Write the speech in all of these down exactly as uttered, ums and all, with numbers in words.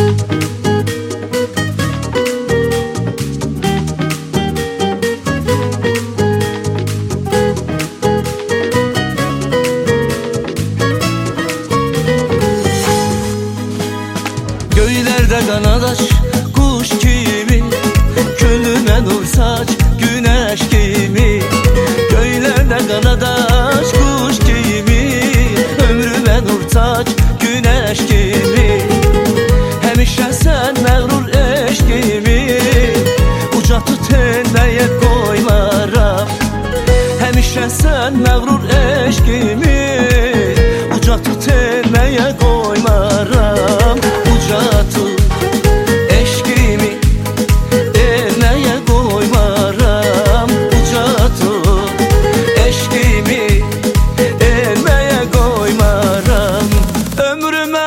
Göylerde kanat aç kuş gibi, gönlüme nur saç güneş gibi. Göylerde kanat aç kuş gibi, ömrüme nur saç güneş gibi. Hemişe sen məğrur eşkimi, uca tut elməyə qoymaram. Hemişe sen məğrur eşkimi, uca tut elməyə qoymaram. Uca tut eşkimi, elməyə qoymaram. Uca tut eşkimi, elməyə qoymaram. Ömrümə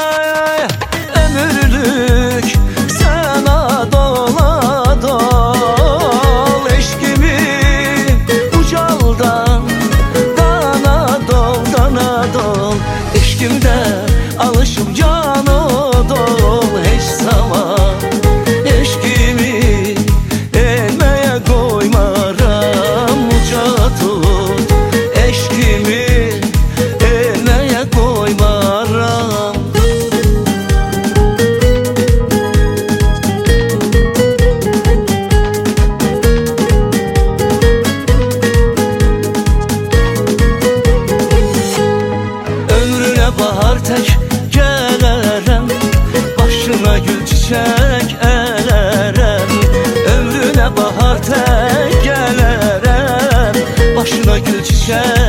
ömürlük sana dola dol, eşkimi ucaldan dana dol, dana dol. Eşkimdə alışım cana dol, heç zaman eşkimi elməyə qoymaram. Uca tut eşkimi, elməyə qoymaram. Ömrünə bahar tək gələrəm, başına gül çiçək ələrəm. Ömrünə bahar tək gələrəm, başına gül çiçək